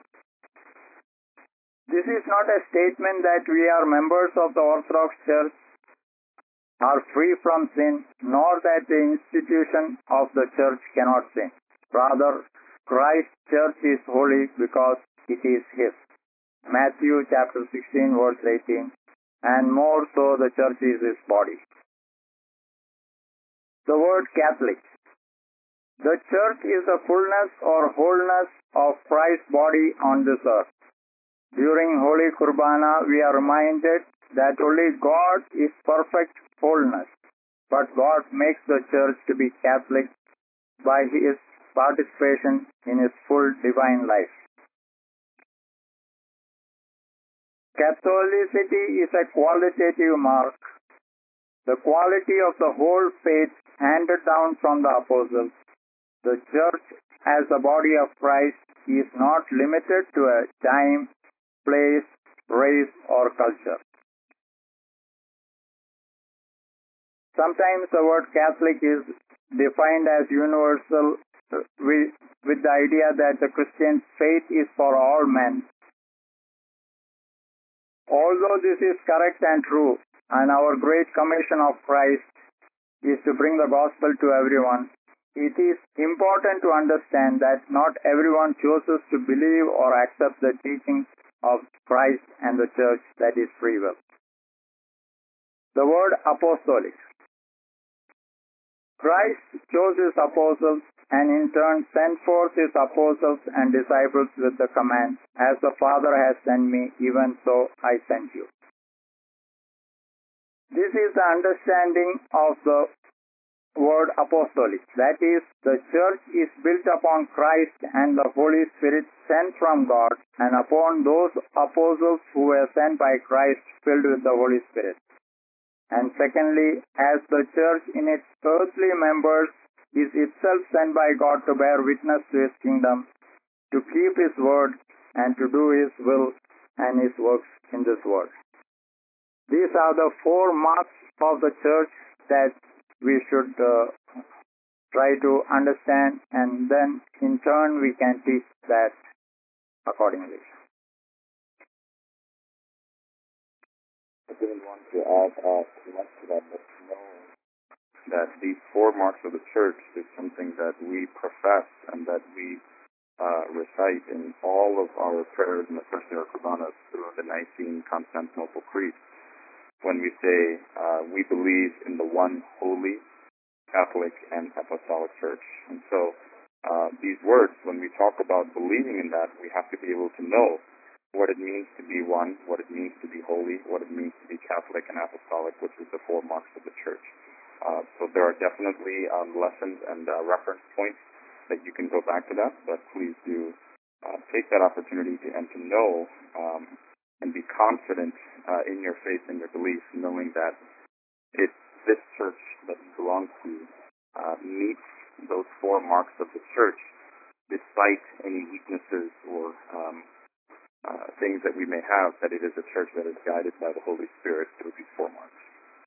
This is not a statement that we are members of the Orthodox Church, are free from sin, nor that the institution of the church cannot sin. Rather, Christ's church is holy because it is his. Matthew chapter 16 verse 18. And more so the church is his body. The word Catholic. The church is the fullness or wholeness of Christ's body on this earth. During Holy Kurbana, we are reminded that only God is perfect wholeness, but God makes the church to be Catholic by his participation in his full divine life. Catholicity is a qualitative mark, the quality of the whole faith handed down from the apostles. The church as the body of Christ is not limited to a time, place, race, or culture. Sometimes the word Catholic is defined as universal with the idea that the Christian faith is for all men. Although this is correct and true, and our great commission of Christ is to bring the gospel to everyone, it is important to understand that not everyone chooses to believe or accept the teachings of Christ and the church, that is free will. The word apostolic. Christ chose his apostles and in turn sent forth his apostles and disciples with the command, as the Father has sent me, even so I sent you. This is the understanding of the word apostolic. That is, the church is built upon Christ and the Holy Spirit sent from God and upon those apostles who were sent by Christ filled with the Holy Spirit. And secondly, as the church in its earthly members is itself sent by God to bear witness to his kingdom, to keep his word, and to do His will and His works in this world. These are the 4 marks of the church that we should try to understand, and then in turn we can teach that accordingly. I didn't want to add too much to that, but know that these 4 marks of the church is something that we profess and that we recite in all of our prayers, and especially our Qurbanas through the Nicene Constantinople Creed. When we say we believe in the one holy Catholic and Apostolic Church. And so these words, when we talk about believing in that, we have to be able to know what it means to be one, what it means to be holy, what it means to be Catholic and Apostolic, which is the 4 marks of the church. So there are definitely lessons and reference points that you can go back to that, but please do take that opportunity and to know and be confident in your faith and your belief, knowing that it's this church that you belong to meets those 4 marks of the church, despite any weaknesses or things that we may have, that it is a church that is guided by the Holy Spirit through these 4 marks.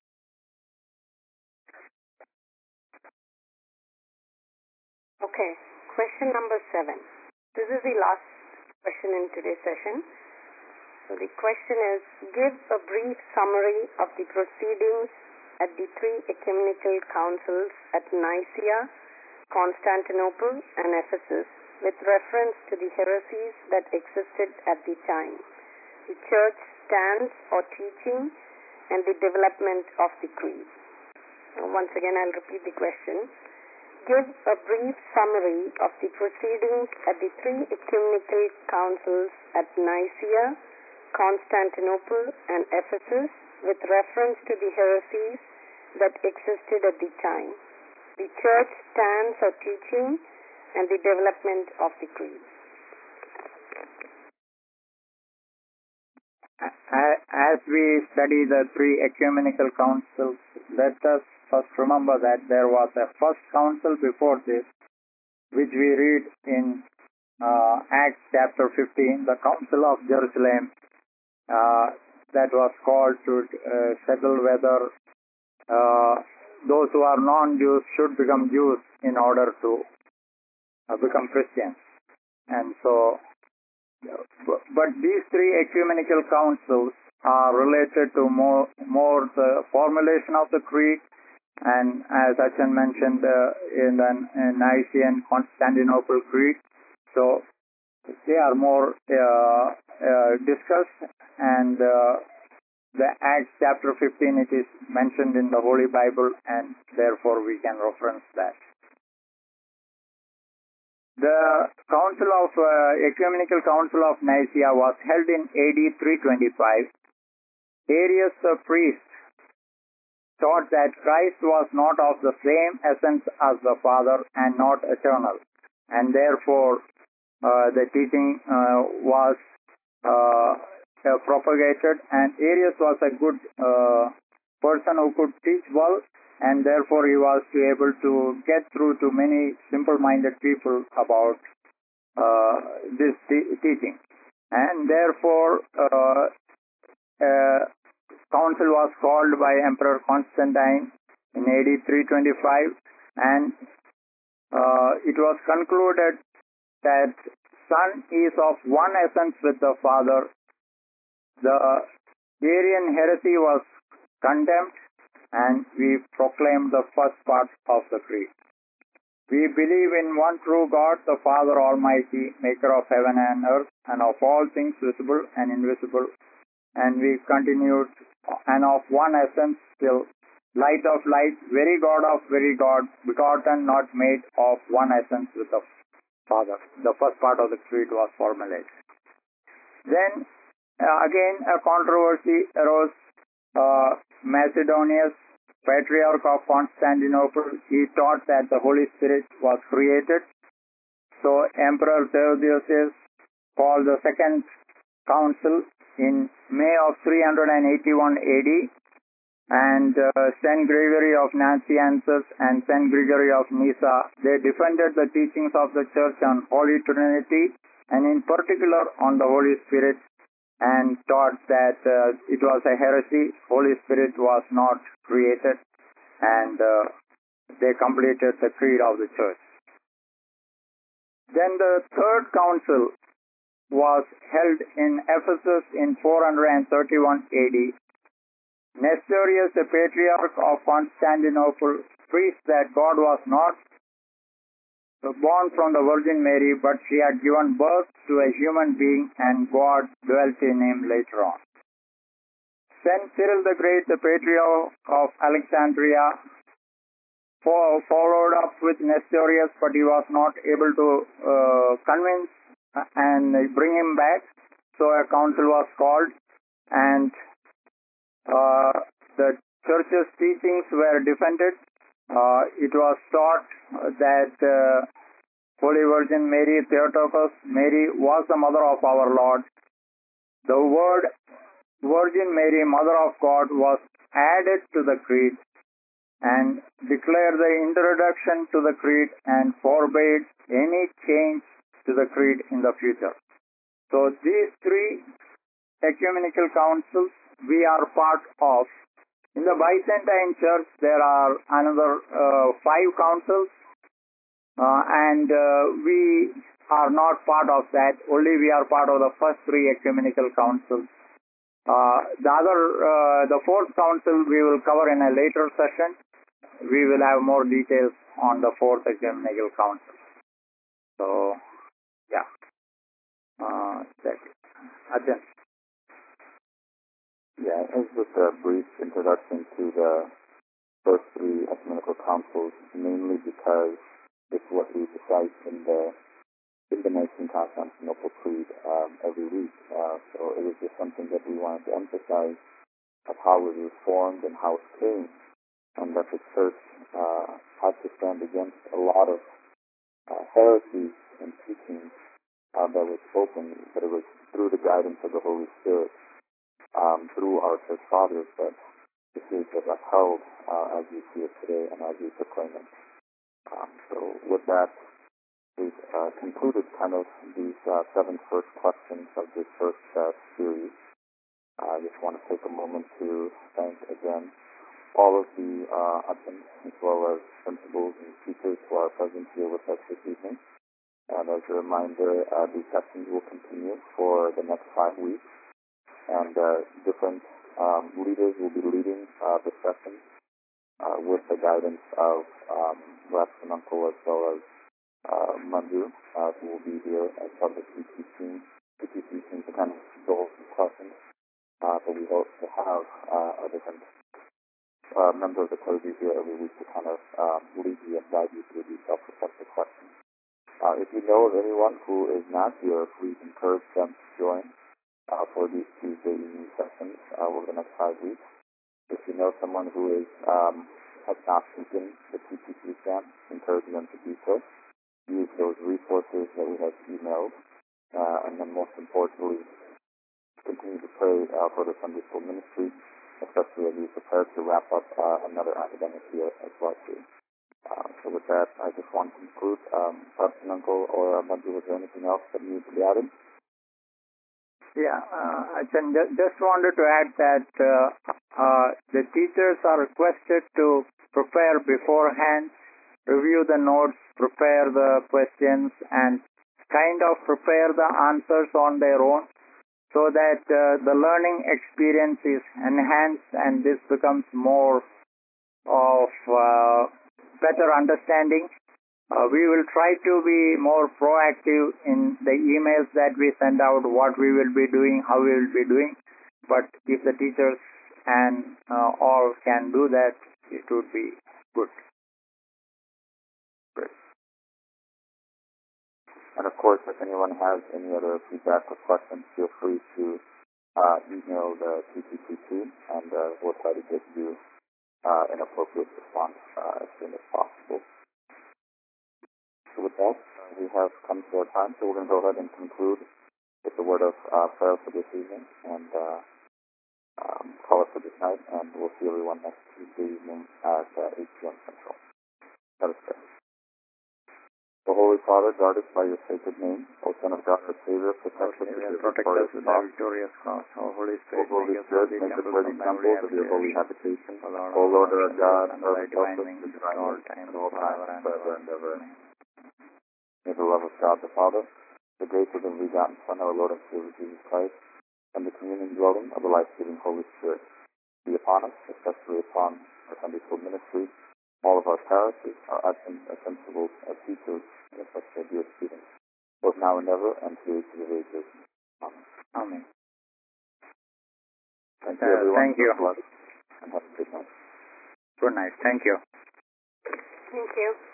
Okay, question number 7. This is the last question in today's session. So the question is, give a brief summary of the proceedings at the 3 ecumenical councils at Nicaea, Constantinople, and Ephesus with reference to the heresies that existed at the time, the church stance or teaching, and the development of the creed. Now, once again, I'll repeat the question. Give a brief summary of the proceedings at the 3 ecumenical councils at Nicaea, Constantinople, and Ephesus with reference to the heresies that existed at the time, the church stance or teaching, and the development of the creed. As we study the 3 ecumenical councils, let us first remember that there was a first council before this, which we read in Acts chapter 15, the Council of Jerusalem, that was called to settle whether those who are non-Jews should become Jews in order to become Christians. And so, but these 3 ecumenical councils are related to more the formulation of the creed, and as Achan mentioned in the Nicene Constantinople Creed. So they are more discussed, and the Acts chapter 15, it is mentioned in the Holy Bible, and therefore we can reference that. The Ecumenical Council of Nicaea was held in AD 325. Arius the priest taught that Christ was not of the same essence as the Father and not eternal, and therefore the teaching was propagated, and Arius was a good person who could teach well, and therefore he was able to get through to many simple-minded people about this teaching. And therefore council was called by Emperor Constantine in AD 325, and it was concluded that Son is of one essence with the Father. The Arian heresy was condemned, and we proclaimed the first part of the creed. We believe in one true God, the Father Almighty, maker of heaven and earth, and of all things visible and invisible. And we continued, and of one essence still, light of light, very God of very God, begotten, not made, of one essence with the Father. The first part of the creed was formulated. Then again a controversy arose. Macedonius, Patriarch of Constantinople, he taught that the Holy Spirit was created. So Emperor Theodosius called the second council in May of 381 AD, and Saint Gregory of Nazianzus and Saint Gregory of Nyssa, they defended the teachings of the Church on Holy Trinity and in particular on the Holy Spirit, and taught that it was a heresy. Holy Spirit was not created, and they completed the creed of the church. Then the third council was held in Ephesus in 431 AD. Nestorius, the patriarch of Constantinople, preached that God was not born from the Virgin Mary, but she had given birth to a human being, and God dwelt in him later on. Saint Cyril the Great, the patriarch of Alexandria, followed up with Nestorius, but he was not able to convince and bring him back. So a council was called, and the church's teachings were defended. It was taught that Holy Virgin Mary, Theotokos, Mary was the mother of our Lord. The word Virgin Mary, Mother of God, was added to the creed and declared the introduction to the creed and forbade any change to the creed in the future. So these three ecumenical councils we are part of. In the Byzantine Church there are another 5 councils, and we are not part of that. Only we are part of the first 3 ecumenical councils. The fourth council we will cover in a later session. We will have more details on the fourth ecumenical council. So, yeah, that's it. Ajahn. Yeah, it was just a brief introduction to the first 3 ecumenical councils, mainly because it's what we recite in the Nicene-Constantinople Creed every week. So it was just something that we wanted to emphasize of how it was formed and how it came, and that the church had to stand against a lot of heresies and teachings that was spoken, but it was through the guidance of the Holy Spirit, through our church fathers, that the faith was upheld as we see it today and as we proclaim it. So with that, we've concluded kind of these 7 first questions of this first series. I just want to take a moment to thank again all of the admins as well as principals and teachers who are present here with us this evening. And as a reminder, these sessions will continue for the next 5 weeks, and different leaders will be leading the sessions with the guidance of Rapson Uncle as well as Manju, who will be here as part of the PTC team to kind of go over some questions. But we hope to have a different member of the clergy here every week to kind of lead you and guide you through these self-reflective questions. If you know of anyone who is not here, please encourage them to join for these Tuesday evening sessions over the next 5 weeks. If you know someone who is has not taken the PTC exam, encourage them to do so. Use those resources that we have emailed, and then most importantly, continue to pray for the Sunday School ministry, especially as we prepare to wrap up another academic year as well too. So with that, I just want to conclude. Pastor Uncle or Manju, was there anything else that needs to be added? Yeah, I just wanted to add that the teachers are requested to prepare beforehand, review the notes, prepare the questions, and kind of prepare the answers on their own, so that the learning experience is enhanced and this becomes more of better understanding. We will try to be more proactive in the emails that we send out, what we will be doing, how we will be doing. But if the teachers and all can do that, it would be good. Great. And of course, if anyone has any other feedback or questions, feel free to email the TTC team, and we'll try to get you an appropriate response as soon as possible. So with that, we have come to our time, so we're going to go ahead and conclude with the word of prayer for this evening, and call it for this night, and we'll see everyone next Tuesday evening at 8 p.m. Central. Let us pray. Holy Father, guard us by your sacred name. O Son of God, our Savior, protect us Protect us with thy victorious cross. O Holy Spirit, Holy make us Spirit, worthy make us temples worthy of thy temples of your holy habitation. O Lord our God, and our thy divine help us wings with at divine all wings times, at all times, forever and ever. Amen. May the love of God the Father, the grace of the begotten Son, our Lord and Savior Jesus Christ, and the communion dwelling of the life-giving Holy Spirit be upon us, especially upon our Sunday school ministry, all of our parishes, our sensible teachers, and especially our dear students, both now and ever, and to the age of the ages. Amen. Amen. Thank you, everyone. Thank you. God bless, and have a good night. Good night. Thank you. Thank you.